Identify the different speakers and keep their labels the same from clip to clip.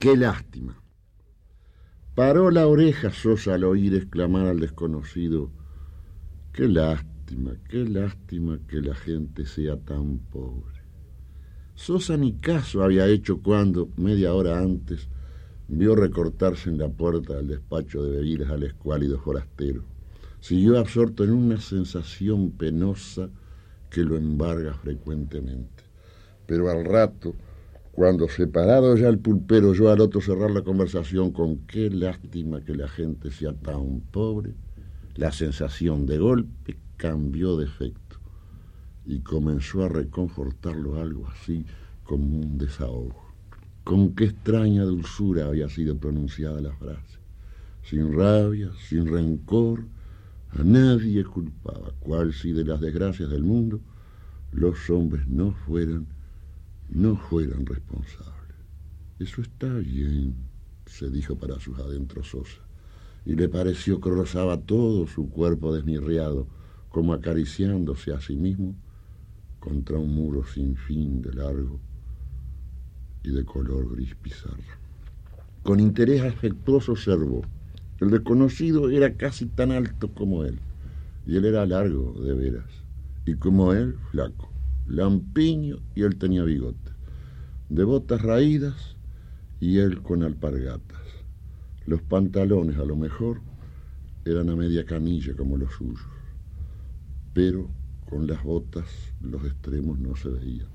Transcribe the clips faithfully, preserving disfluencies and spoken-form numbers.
Speaker 1: Qué lástima. Paró la oreja Sosa al oír exclamar al desconocido: qué lástima, qué lástima que la gente sea tan pobre. Sosa ni caso había hecho cuando, media hora antes, vio recortarse en la puerta del despacho de bebidas al escuálido forastero. Siguió absorto en una sensación penosa que lo embarga frecuentemente. Pero al rato, cuando separado ya el pulpero oyó al otro cerrar la conversación con qué lástima que la gente sea tan pobre, la sensación de golpe cambió de efecto y comenzó a reconfortarlo algo así como un desahogo. Con qué extraña dulzura había sido pronunciada la frase. Sin rabia, sin rencor, a nadie culpaba, cual si de las desgracias del mundo los hombres no fueran, no fueran responsables. Eso está bien, se dijo para sus adentros Sosa, y le pareció que rozaba todo su cuerpo desmirriado, como acariciándose a sí mismo contra un muro sin fin de largo y de color gris pizarra. Con interés afectuoso observó. El desconocido era casi tan alto como él, y él era largo, de veras, y como él, flaco, lampiño, y él tenía bigote, de botas raídas, y él con alpargatas. Los pantalones, a lo mejor, eran a media canilla como los suyos, pero con las botas los extremos no se veían.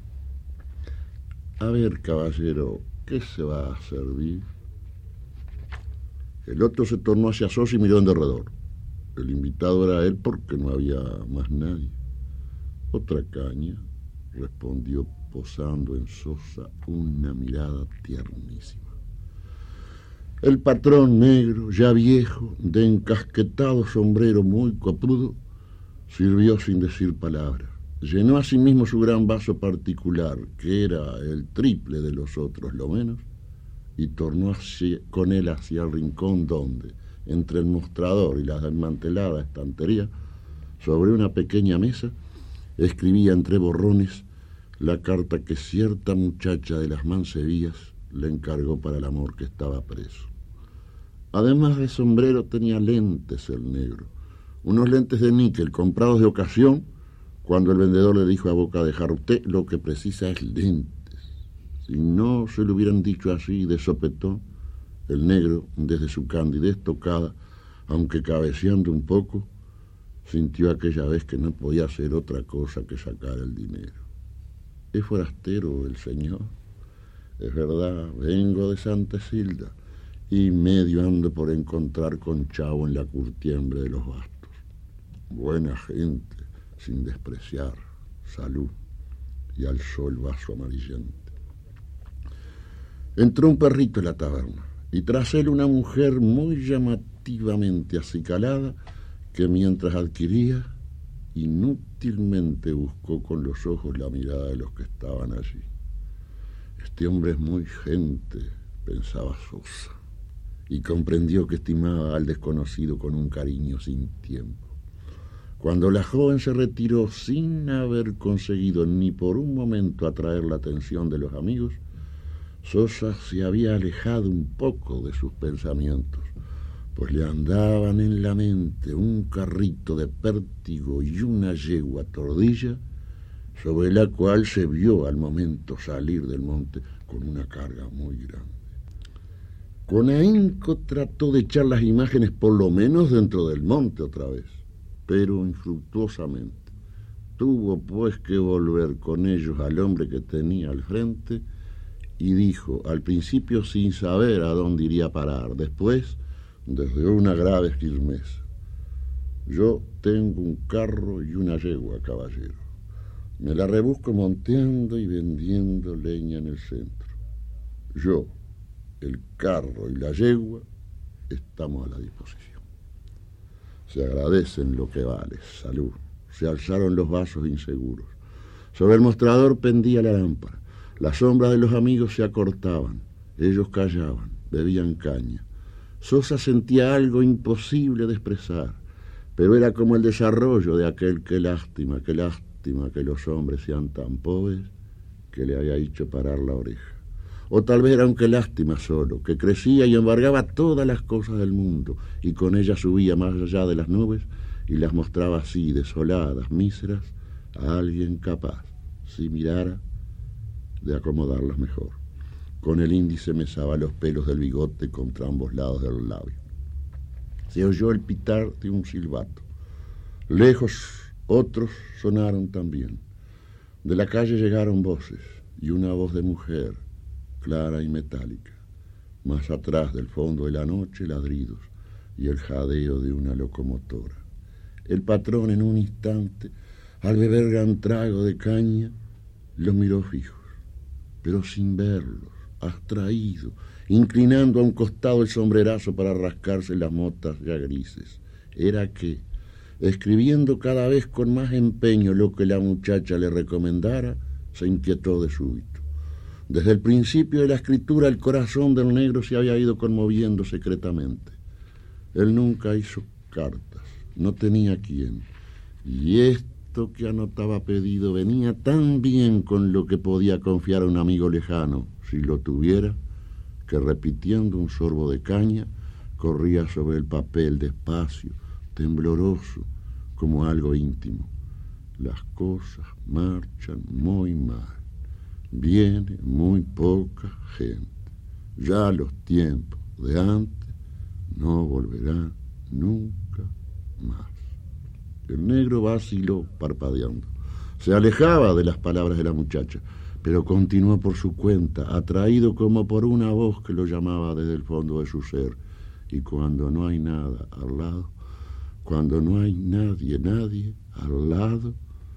Speaker 1: A ver, caballero, ¿qué se va a servir? El otro se tornó hacia Sosa y miró en derredor. El invitado era él porque no había más nadie. Otra caña, respondió posando en Sosa una mirada tiernísima. El patrón negro, ya viejo, de encasquetado sombrero muy copudo, sirvió sin decir palabra. Llenó asimismo su gran vaso particular, que era el triple de los otros, lo menos, y tornó hacia, con él hacia el rincón donde, entre el mostrador y la desmantelada estantería, sobre una pequeña mesa, escribía entre borrones la carta que cierta muchacha de las Mancevías le encargó para el amor que estaba preso. Además de sombrero tenía lentes el negro, unos lentes de níquel comprados de ocasión, cuando el vendedor le dijo a boca de jarro: usted lo que precisa es lentes. Si no se lo hubieran dicho así de sopetón, el negro, desde su candidez tocada, aunque cabeceando un poco, sintió aquella vez que no podía hacer otra cosa que sacar el dinero. ¿Es forastero el señor? Es verdad, vengo de Santa Isilda y medio ando por encontrar con Chavo en la curtiembre de los bastos. Buena gente, sin despreciar, salud, y alzó el vaso amarillento. Entró un perrito en la taberna, y tras él una mujer muy llamativamente acicalada, que mientras adquiría, inútilmente buscó con los ojos la mirada de los que estaban allí. Este hombre es muy gente, pensaba Sosa, y comprendió que estimaba al desconocido con un cariño sin tiempo. Cuando la joven se retiró sin haber conseguido ni por un momento atraer la atención de los amigos, Sosa se había alejado un poco de sus pensamientos, pues le andaban en la mente un carrito de pértigo y una yegua tordilla, sobre la cual se vio al momento salir del monte con una carga muy grande. Con ahínco trató de echar las imágenes por lo menos dentro del monte otra vez, pero infructuosamente. Tuvo pues que volver con ellos al hombre que tenía al frente y dijo, al principio sin saber a dónde iría a parar, después, desde una grave firmeza: yo tengo un carro y una yegua, caballero. Me la rebusco monteando y vendiendo leña en el centro. Yo, el carro y la yegua, estamos a la disposición. Se agradecen lo que vale, salud. Se alzaron los vasos inseguros. Sobre el mostrador pendía la lámpara. Las sombras de los amigos se acortaban. Ellos callaban, bebían caña. Sosa sentía algo imposible de expresar, pero era como el desarrollo de aquel qué lástima, qué lástima que los hombres sean tan pobres, que le había hecho parar la oreja. O tal vez era un qué lástima solo, que crecía y embargaba todas las cosas del mundo, y con ellas subía más allá de las nubes y las mostraba así, desoladas, míseras, a alguien capaz, si mirara, de acomodarlas mejor. Con el índice mesaba los pelos del bigote contra ambos lados del labio. Se oyó el pitar de un silbato. Lejos otros sonaron también. De la calle llegaron voces, y una voz de mujer, clara y metálica. Más atrás del fondo de la noche, ladridos y el jadeo de una locomotora. El patrón en un instante, al beber gran trago de caña, los miró fijos, pero sin verlos, abstraído, inclinando a un costado el sombrerazo para rascarse las motas ya grises. Era que, escribiendo cada vez con más empeño lo que la muchacha le recomendara, se inquietó de súbito. Desde el principio de la escritura el corazón del negro se había ido conmoviendo secretamente. Él nunca hizo cartas, no tenía quién, y esto que anotaba pedido venía tan bien con lo que podía confiar a un amigo lejano, si lo tuviera, que repitiendo un sorbo de caña, corría sobre el papel despacio, tembloroso, como algo íntimo. Las cosas marchan muy mal. Viene muy poca gente. Ya los tiempos de antes no volverán nunca más. El negro vaciló parpadeando. Se alejaba de las palabras de la muchacha, pero continuó por su cuenta, atraído como por una voz que lo llamaba desde el fondo de su ser. Y cuando no hay nada al lado, cuando no hay nadie, nadie al lado,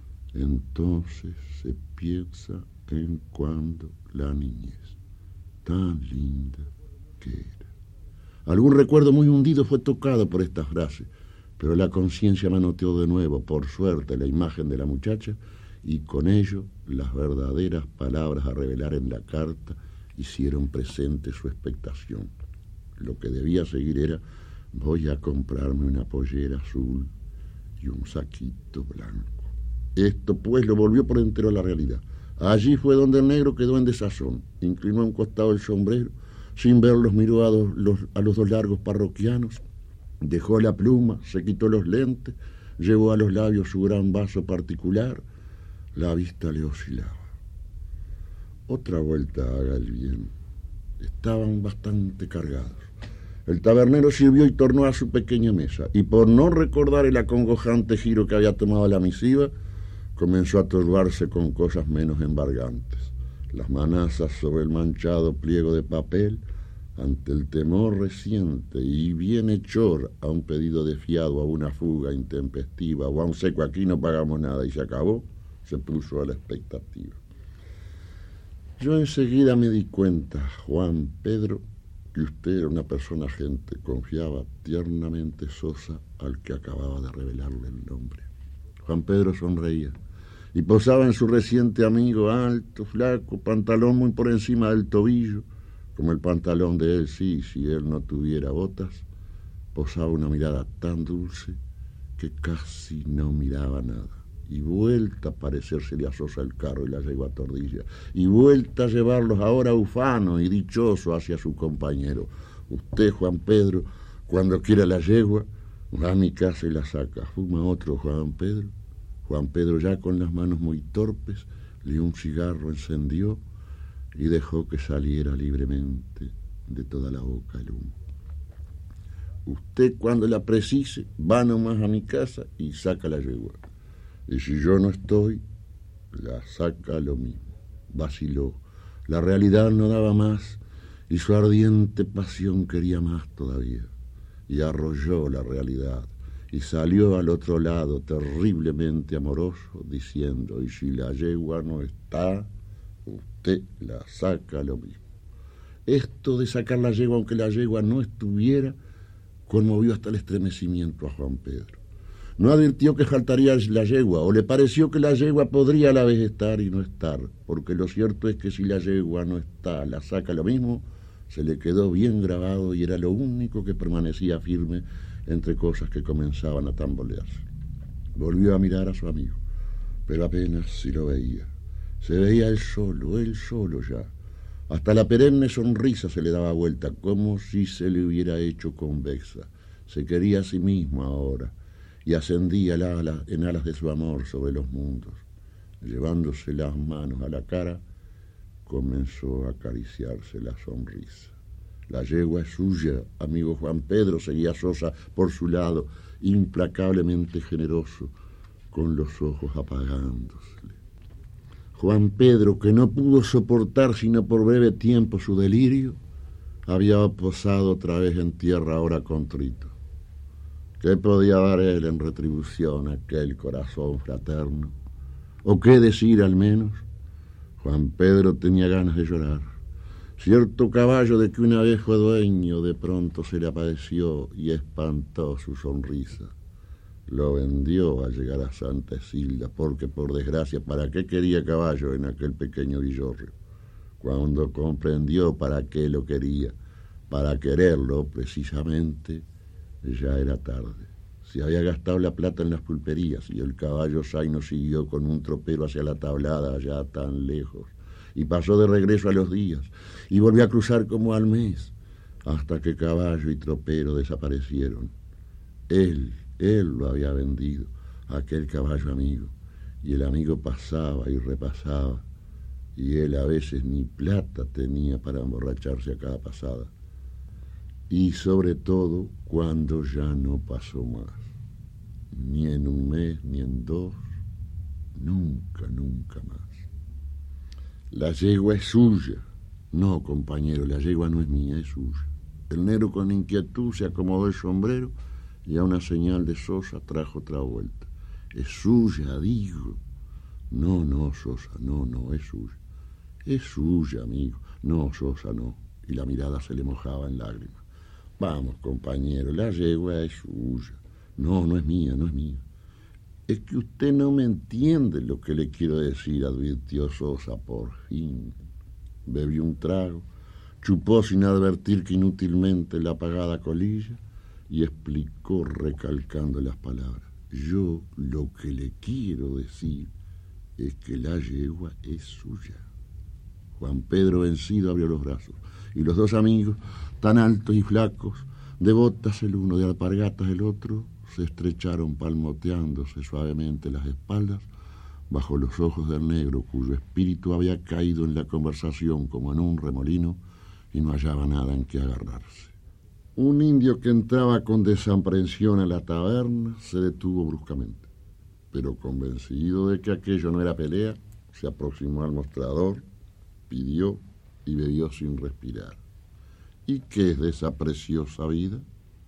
Speaker 1: entonces se piensa en cuando la niñez, tan linda que era. Algún recuerdo muy hundido fue tocado por esta frase, pero la conciencia manoteó de nuevo, por suerte, la imagen de la muchacha, y con ello las verdaderas palabras a revelar en la carta hicieron presente su expectación. Lo que debía seguir era: voy a comprarme una pollera azul y un saquito blanco. Esto, pues, lo volvió por entero a la realidad. Allí fue donde el negro quedó en desazón. Inclinó a un costado el sombrero, sin verlos miró a, dos, los, a los dos largos parroquianos, dejó la pluma, se quitó los lentes, llevó a los labios su gran vaso particular. La vista le oscilaba. Otra vuelta haga el bien. Estaban bastante cargados. El tabernero sirvió y tornó a su pequeña mesa, y por no recordar el acongojante giro que había tomado la misiva, comenzó a turbarse con cosas menos embargantes. Las manazas sobre el manchado pliego de papel, ante el temor reciente y bienhechor a un pedido de fiado, a una fuga intempestiva o a un seco aquí no pagamos nada y se acabó, se puso a la expectativa. Yo enseguida me di cuenta, Juan Pedro, que usted era una persona gente, confiaba tiernamente sosa al que acababa de revelarle el nombre. Juan Pedro sonreía y posaba en su reciente amigo, alto, flaco, pantalón muy por encima del tobillo, como el pantalón de él, sí, si él no tuviera botas. Posaba una mirada tan dulce que casi no miraba nada, y vuelta a parecérsele a Sosa el carro y la yegua Tordilla, y vuelta a llevarlos ahora ufano y dichoso hacia su compañero. Usted, Juan Pedro, cuando quiera la yegua, va a mi casa y la saca. Fuma otro, Juan Pedro. Juan Pedro, ya con las manos muy torpes, le dio un cigarro, encendió y dejó que saliera libremente de toda la boca el humo. Usted, cuando la precise, va nomás a mi casa y saca la yegua. Y si yo no estoy, la saca lo mismo. Vaciló. La realidad no daba más y su ardiente pasión quería más todavía. Y arrolló la realidad y salió al otro lado terriblemente amoroso, diciendo: y si la yegua no está, usted la saca lo mismo. Esto de sacar la yegua aunque la yegua no estuviera conmovió hasta el estremecimiento a Juan Pedro. No advirtió que faltaría la yegua, o le pareció que la yegua podría a la vez estar y no estar, porque lo cierto es que si la yegua no está, la saca lo mismo, se le quedó bien grabado y era lo único que permanecía firme entre cosas que comenzaban a tambolearse. Volvió a mirar a su amigo, pero apenas si lo veía. Se veía él solo, él solo ya, Hasta la perenne sonrisa se le daba vuelta, como si se le hubiera hecho convexa. Se quería a sí mismo ahora, y ascendía el ala, en alas de su amor sobre los mundos. Llevándose las manos a la cara, comenzó a acariciarse la sonrisa. La yegua es suya, amigo Juan Pedro, seguía Sosa por su lado, implacablemente generoso, con los ojos apagándosele. Juan Pedro, que no pudo soportar sino por breve tiempo su delirio, había posado otra vez en tierra ahora contrito. ¿Qué podía dar él en retribución a aquel corazón fraterno? ¿O qué decir al menos? Juan Pedro tenía ganas de llorar. Cierto caballo de que una vez fue dueño de pronto se le apareció y espantó su sonrisa. Lo vendió al llegar a Santa Esilda, porque por desgracia, ¿para qué quería caballo en aquel pequeño villorrio? Cuando comprendió para qué lo quería, para quererlo precisamente, ya era tarde. Se había gastado la plata en las pulperías y el caballo zaino siguió con un tropero hacia la tablada allá tan lejos, y pasó de regreso a los días, y volvió a cruzar como al mes, hasta que caballo y tropero desaparecieron. Él, él lo había vendido, aquel caballo amigo, y el amigo pasaba y repasaba, y él a veces ni plata tenía para emborracharse a cada pasada. Y sobre todo cuando ya no pasó más, ni en un mes, ni en dos, nunca, nunca más. La yegua es suya. No, compañero, la yegua no es mía, es suya. El negro con inquietud se acomodó el sombrero y a una señal de Sosa trajo otra vuelta. Es suya, digo. No, no, Sosa, no, no, es suya. Es suya, amigo. No, Sosa, no. Y la mirada se le mojaba en lágrimas. Vamos, compañero, la yegua es suya. No, no es mía, no es mía. Es que usted no me entiende lo que le quiero decir, advirtió Sosa por fin. Bebió un trago, chupó sin advertir que inútilmente la apagada colilla y explicó recalcando las palabras. Yo lo que le quiero decir es que la yegua es suya. Juan Pedro vencido abrió los brazos y los dos amigos, tan altos y flacos, de botas el uno, de alpargatas el otro, se estrecharon palmoteándose suavemente las espaldas bajo los ojos del negro, cuyo espíritu había caído en la conversación como en un remolino y no hallaba nada en qué agarrarse. Un indio que entraba con desaprensión a la taberna se detuvo bruscamente, pero convencido de que aquello no era pelea, se aproximó al mostrador, pidió y bebió sin respirar. ¿Y qué es de esa preciosa vida?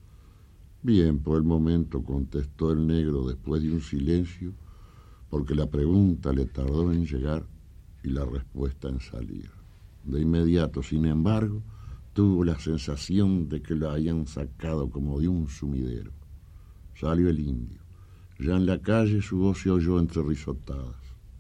Speaker 1: Bien, por el momento, contestó el negro después de un silencio, porque la pregunta le tardó en llegar y la respuesta en salir. De inmediato, sin embargo, tuvo la sensación de que lo habían sacado como de un sumidero. Salió el indio. Ya en la calle su voz se oyó entre risotadas.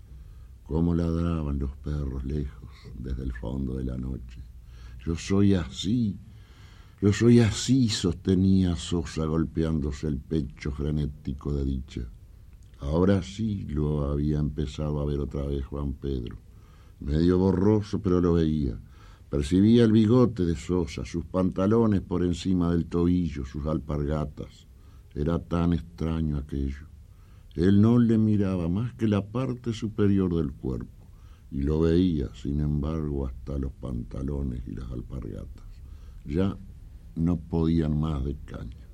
Speaker 1: Cómo ladraban los perros lejos desde el fondo de la noche. Yo soy así, yo soy así, sostenía Sosa golpeándose el pecho frenético de dicha. Ahora sí lo había empezado a ver otra vez Juan Pedro. Medio borroso, pero lo veía. Percibía el bigote de Sosa, sus pantalones por encima del tobillo, sus alpargatas. Era tan extraño aquello. Él no le miraba más que la parte superior del cuerpo, y lo veía, sin embargo, hasta los pantalones y las alpargatas. Ya no podían más de caña.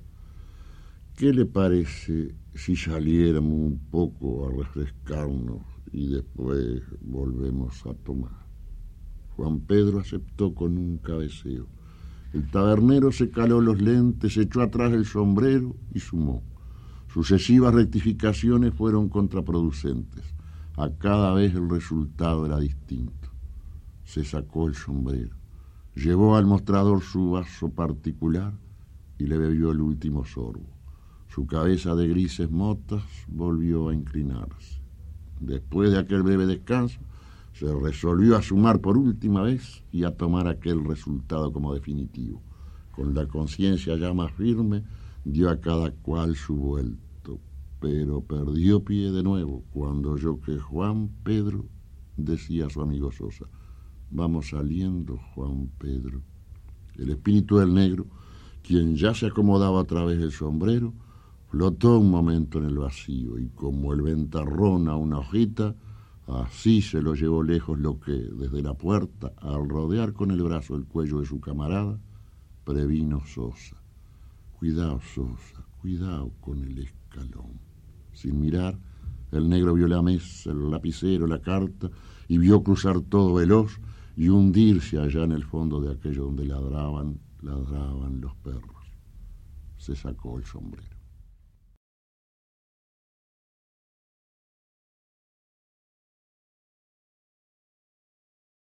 Speaker 1: ¿Qué le parece si saliéramos un poco a refrescarnos y después volvemos a tomar? Juan Pedro aceptó con un cabeceo. El tabernero se caló los lentes, echó atrás el sombrero y sumó. Sucesivas rectificaciones fueron contraproducentes. A cada vez el resultado era distinto. Se sacó el sombrero, llevó al mostrador su vaso particular y le bebió el último sorbo. Su cabeza de grises motas volvió a inclinarse. Después de aquel breve descanso, se resolvió a sumar por última vez y a tomar aquel resultado como definitivo. Con la conciencia ya más firme, dio a cada cual su vuelto, pero perdió pie de nuevo cuando oyó que Juan Pedro decía a su amigo Sosa: Vamos saliendo, Juan Pedro. El espíritu del negro, quien ya se acomodaba a través del sombrero, flotó un momento en el vacío y como el ventarrón a una hojita, así se lo llevó lejos lo que, desde la puerta, al rodear con el brazo el cuello de su camarada, previno Sosa. Cuidado, Sosa, cuidado con el escalón. Sin mirar, el negro vio la mesa, el lapicero, la carta, y vio cruzar todo veloz y hundirse allá en el fondo de aquello donde ladraban, ladraban los perros. Se sacó el sombrero.